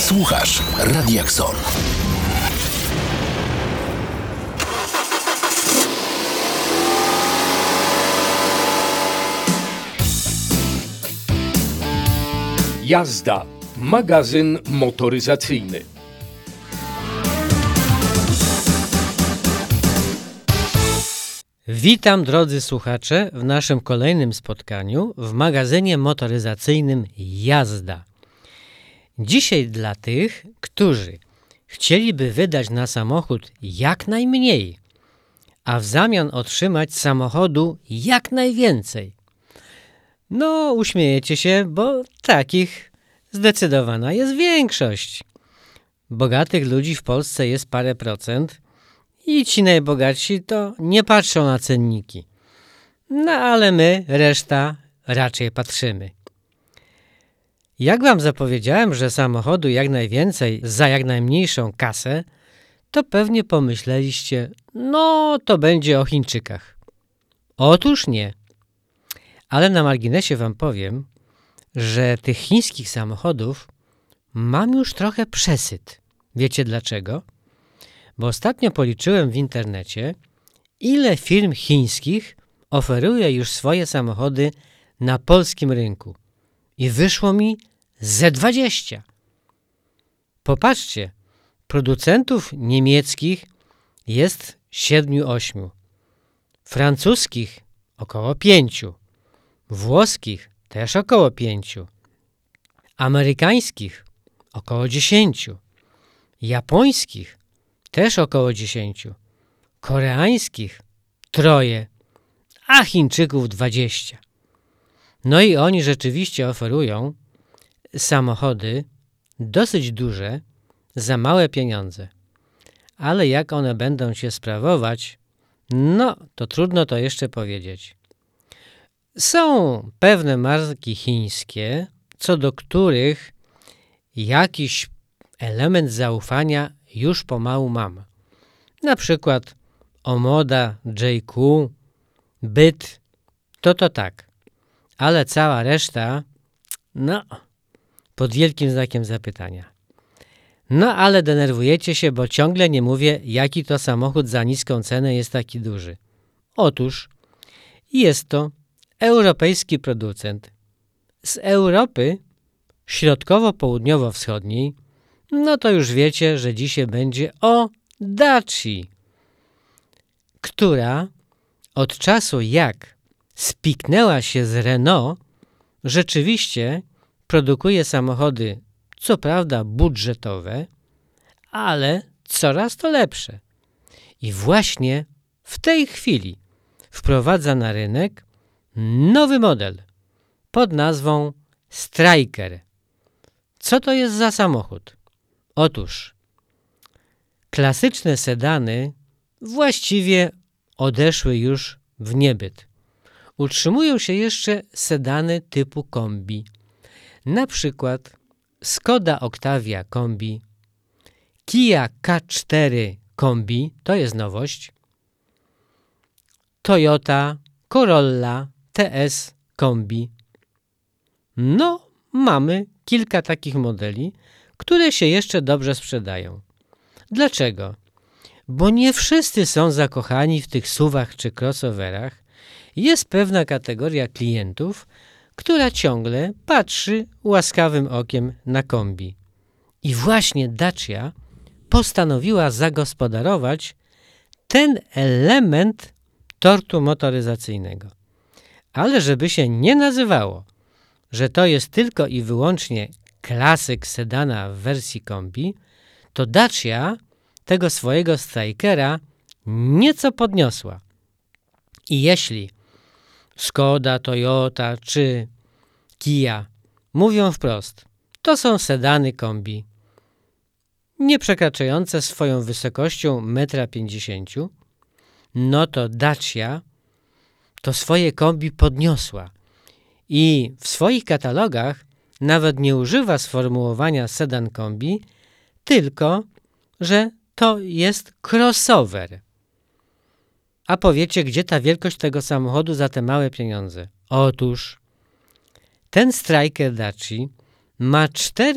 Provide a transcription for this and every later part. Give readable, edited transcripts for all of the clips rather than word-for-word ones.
Słuchasz Radia Xon. Jazda. Magazyn motoryzacyjny. Witam, drodzy słuchacze, w naszym kolejnym spotkaniu w magazynie motoryzacyjnym Jazda. Dzisiaj dla tych, którzy chcieliby wydać na samochód jak najmniej, a w zamian otrzymać samochodu jak najwięcej. No, uśmiejecie się, bo takich zdecydowana jest większość. Bogatych ludzi w Polsce jest parę procent i ci najbogatsi to nie patrzą na cenniki. No ale my, reszta, raczej patrzymy. Jak wam zapowiedziałem, że samochodu jak najwięcej za jak najmniejszą kasę, to pewnie pomyśleliście, no to będzie o Chińczykach. Otóż nie. Ale na marginesie wam powiem, że tych chińskich samochodów mam już trochę przesyt. Wiecie dlaczego? Bo ostatnio policzyłem w internecie, ile firm chińskich oferuje już swoje samochody na polskim rynku. I wyszło mi ze 20. Popatrzcie, producentów niemieckich jest 7-8, francuskich około 5, włoskich też około 5, amerykańskich około 10, japońskich też około 10, koreańskich 3, a Chińczyków 20. No i oni rzeczywiście oferują samochody dosyć duże za małe pieniądze. Ale jak one będą się sprawować, no to trudno to jeszcze powiedzieć. Są pewne marki chińskie, co do których jakiś element zaufania już pomału mam. Na przykład Omoda, JQ, Byt, to tak. Ale cała reszta, no, pod wielkim znakiem zapytania. No, ale denerwujecie się, bo ciągle nie mówię, jaki to samochód za niską cenę jest taki duży. Otóż jest to europejski producent z Europy środkowo-południowo-wschodniej. No to już wiecie, że dzisiaj będzie o Daci, która od czasu jak spiknęła się z Renault, rzeczywiście produkuje samochody, co prawda budżetowe, ale coraz to lepsze. I właśnie w tej chwili wprowadza na rynek nowy model pod nazwą Striker. Co to jest za samochód? Otóż klasyczne sedany właściwie odeszły już w niebyt. Utrzymują się jeszcze sedany typu kombi. Na przykład Skoda Octavia kombi, Kia K4 kombi, to jest nowość, Toyota Corolla TS kombi. No, mamy kilka takich modeli, które się jeszcze dobrze sprzedają. Dlaczego? Bo nie wszyscy są zakochani w tych SUV-ach czy crossoverach. Jest pewna kategoria klientów, która ciągle patrzy łaskawym okiem na kombi. I właśnie Dacia postanowiła zagospodarować ten element tortu motoryzacyjnego. Ale żeby się nie nazywało, że to jest tylko i wyłącznie klasyk sedana w wersji kombi, to Dacia tego swojego Strikera nieco podniosła. I jeśli Skoda, Toyota czy Kia mówią wprost, to są sedany kombi, nie przekraczające swoją wysokością 1,50 m, no to Dacia to swoje kombi podniosła i w swoich katalogach nawet nie używa sformułowania sedan kombi, tylko że to jest crossover. A powiecie, gdzie ta wielkość tego samochodu za te małe pieniądze? Otóż ten Striker Daci ma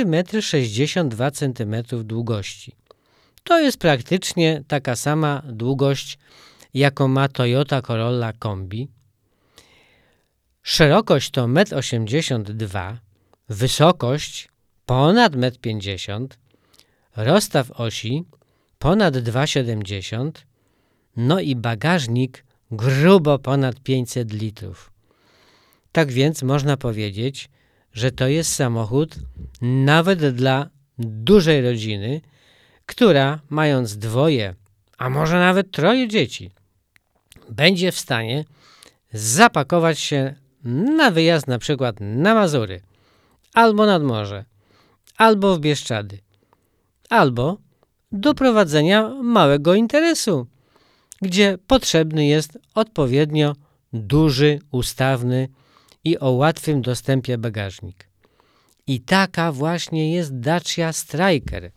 4,62 m długości. To jest praktycznie taka sama długość, jaką ma Toyota Corolla Kombi. Szerokość to 1,82 m, wysokość ponad 1,50 m, rozstaw osi ponad 2,70 m, no i bagażnik grubo ponad 500 litrów. Tak więc można powiedzieć, że to jest samochód nawet dla dużej rodziny, która mając 2, a może nawet 3 dzieci, będzie w stanie zapakować się na wyjazd na przykład na Mazury, albo nad morze, albo w Bieszczady, albo do prowadzenia małego interesu, gdzie potrzebny jest odpowiednio duży, ustawny i o łatwym dostępie bagażnik. I taka właśnie jest Dacia Stryker.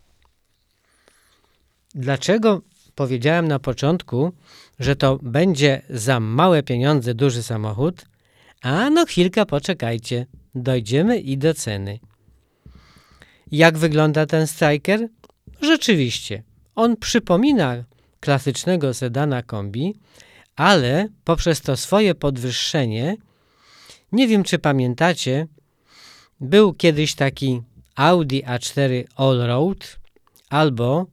Dlaczego powiedziałem na początku, że to będzie za małe pieniądze duży samochód? A no chwilkę poczekajcie, dojdziemy i do ceny. Jak wygląda ten Stryker? Rzeczywiście, on przypomina klasycznego sedana kombi, ale poprzez to swoje podwyższenie, nie wiem czy pamiętacie, był kiedyś taki Audi A4 Allroad albo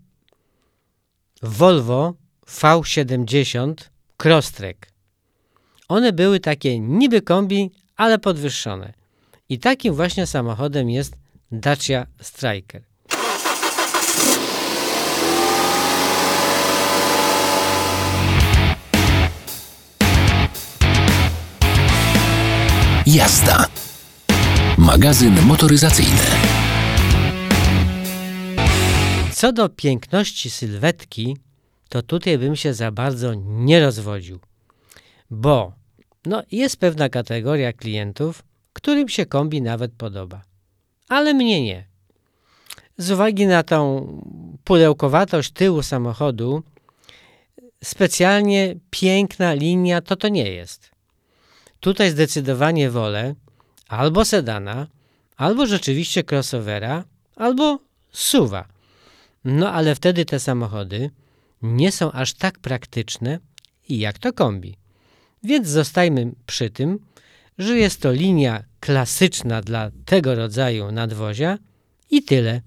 Volvo V70 Crosstrek. One były takie niby kombi, ale podwyższone. I takim właśnie samochodem jest Dacia Stryker. Jazda. Magazyn motoryzacyjny. Co do piękności sylwetki, to tutaj bym się za bardzo nie rozwodził. Bo jest pewna kategoria klientów, którym się kombi nawet podoba. Ale mnie nie. Z uwagi na tą pudełkowatość tyłu samochodu, specjalnie piękna linia to nie jest. Tutaj zdecydowanie wolę albo sedana, albo rzeczywiście crossovera, albo SUV-a. No ale wtedy te samochody nie są aż tak praktyczne jak to kombi. Więc zostajmy przy tym, że jest to linia klasyczna dla tego rodzaju nadwozia i tyle.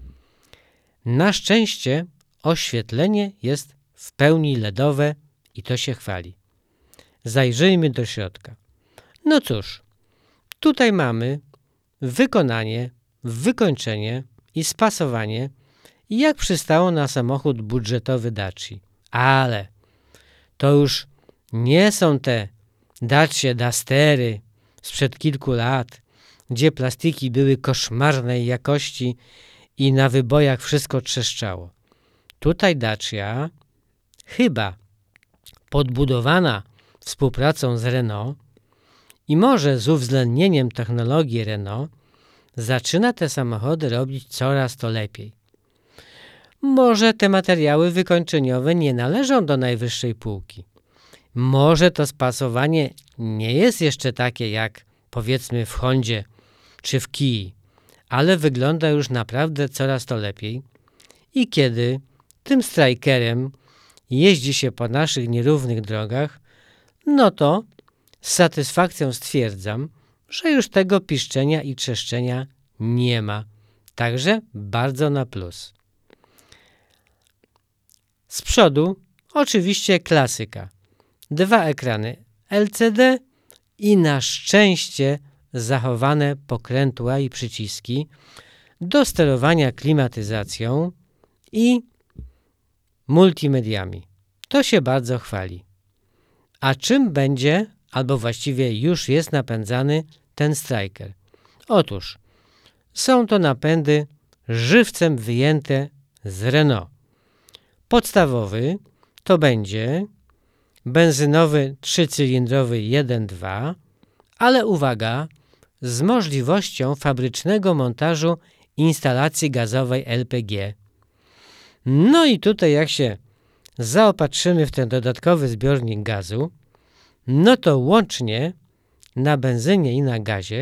Na szczęście oświetlenie jest w pełni LEDowe i to się chwali. Zajrzyjmy do środka. No cóż, tutaj mamy wykonanie, wykończenie i spasowanie, jak przystało na samochód budżetowy Daci. Ale to już nie są te Dacie Dustery sprzed kilku lat, gdzie plastiki były koszmarnej jakości i na wybojach wszystko trzeszczało. Tutaj Dacia, chyba podbudowana współpracą z Renault i może z uwzględnieniem technologii Renault, zaczyna te samochody robić coraz to lepiej. Może te materiały wykończeniowe nie należą do najwyższej półki. Może to spasowanie nie jest jeszcze takie jak powiedzmy w Hondzie czy w Kii, ale wygląda już naprawdę coraz to lepiej. I kiedy tym Strykerem jeździ się po naszych nierównych drogach, no to z satysfakcją stwierdzam, że już tego piszczenia i trzeszczenia nie ma. Także bardzo na plus. Z przodu oczywiście klasyka. 2 ekrany LCD i na szczęście zachowane pokrętła i przyciski do sterowania klimatyzacją i multimediami. To się bardzo chwali. A czym będzie, albo właściwie już jest napędzany ten Stryker? Otóż są to napędy żywcem wyjęte z Renault. Podstawowy to będzie benzynowy 3-cylindrowy 1.2, ale uwaga, z możliwością fabrycznego montażu instalacji gazowej LPG. No i tutaj jak się zaopatrzymy w ten dodatkowy zbiornik gazu, no to łącznie na benzynie i na gazie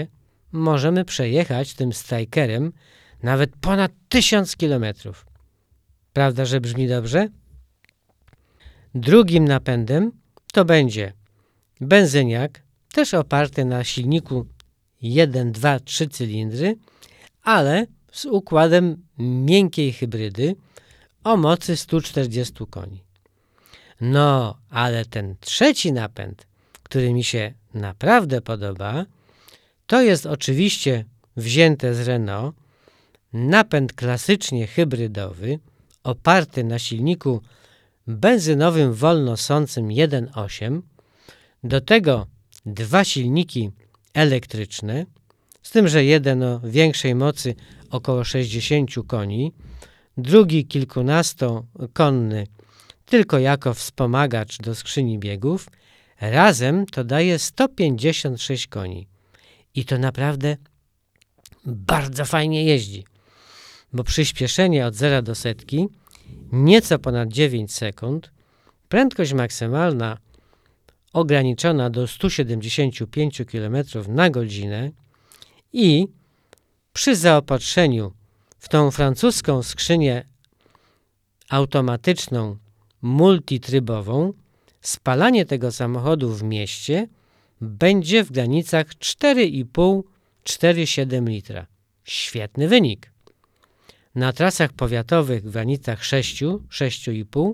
możemy przejechać tym Strikerem nawet ponad 1000 kilometrów. Prawda, że brzmi dobrze? Drugim napędem to będzie benzyniak, też oparty na silniku 1, 2, 3 cylindry, ale z układem miękkiej hybrydy o mocy 140 koni. No, ale ten trzeci napęd, który mi się naprawdę podoba, to jest oczywiście wzięte z Renault napęd klasycznie hybrydowy, oparty na silniku benzynowym wolnosącym 1.8, do tego 2 silniki elektryczne, z tym, że jeden o większej mocy około 60 koni, drugi kilkunastokonny tylko jako wspomagacz do skrzyni biegów, razem to daje 156 koni. I to naprawdę bardzo fajnie jeździ, bo przyspieszenie od 0 do setki nieco ponad 9 sekund, prędkość maksymalna ograniczona do 175 km na godzinę i przy zaopatrzeniu w tą francuską skrzynię automatyczną multitrybową spalanie tego samochodu w mieście będzie w granicach 4,5-4,7 litra. Świetny wynik. Na trasach powiatowych w granicach 6,5,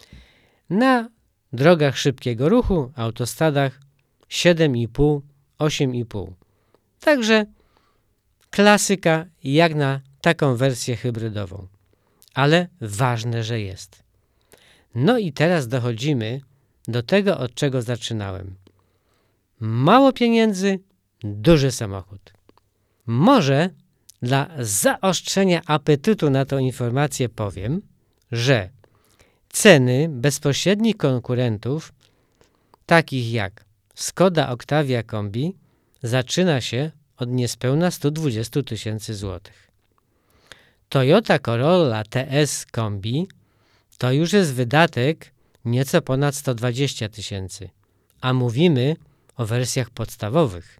na drogach szybkiego ruchu, autostradach 7,5, 8,5. Także klasyka jak na taką wersję hybrydową. Ale ważne, że jest. No i teraz dochodzimy do tego, od czego zaczynałem. Mało pieniędzy, duży samochód. Może dla zaostrzenia apetytu na tą informację powiem, że ceny bezpośrednich konkurentów, takich jak Skoda Octavia Kombi, zaczyna się od niespełna 120 000 złotych. Toyota Corolla TS Kombi to już jest wydatek nieco ponad 120 000, a mówimy o wersjach podstawowych.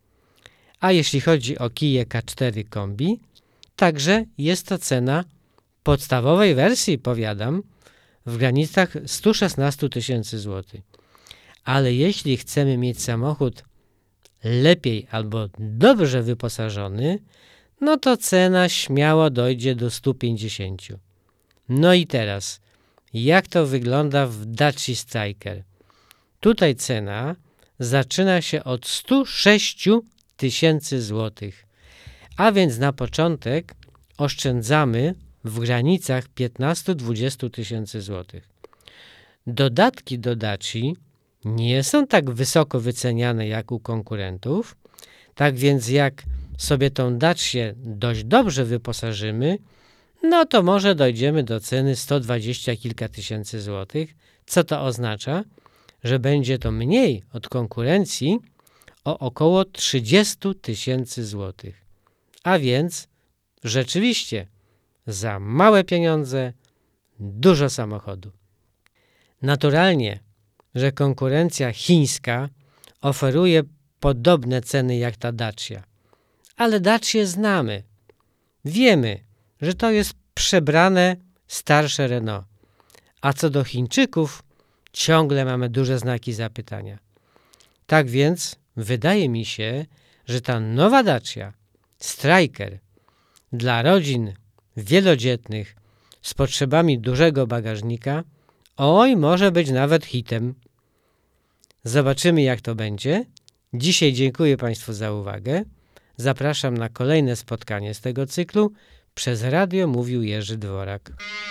A jeśli chodzi o Kia K4 Kombi, także jest to cena podstawowej wersji, powiadam, w granicach 116 000 złotych. Ale jeśli chcemy mieć samochód lepiej albo dobrze wyposażony, no to cena śmiało dojdzie do 150. No i teraz, jak to wygląda w Dacia Striker? Tutaj cena zaczyna się od 106 000 złotych, a więc na początek oszczędzamy w granicach 15-20 000 złotych. Dodatki do Daci nie są tak wysoko wyceniane jak u konkurentów, tak więc jak sobie tą Dacię dość dobrze wyposażymy, no to może dojdziemy do ceny 120 kilka tysięcy złotych. Co to oznacza? Że będzie to mniej od konkurencji o około 30 000 złotych. A więc rzeczywiście za małe pieniądze dużo samochodu. Naturalnie, że konkurencja chińska oferuje podobne ceny jak ta Dacia. Ale Dacię znamy. Wiemy, że to jest przebrane starsze Renault. A co do Chińczyków, ciągle mamy duże znaki zapytania. Tak więc wydaje mi się, że ta nowa Dacia Striker dla rodzin wielodzietnych z potrzebami dużego bagażnika może być nawet hitem. Zobaczymy, jak to będzie. Dzisiaj dziękuję Państwu za uwagę. Zapraszam na kolejne spotkanie z tego cyklu. Przez radio mówił Jerzy Dworak.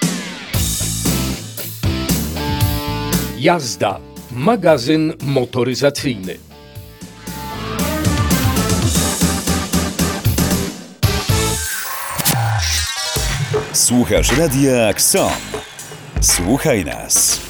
Jazda. Magazyn motoryzacyjny. Słuchasz radia KSON. Słuchaj nas.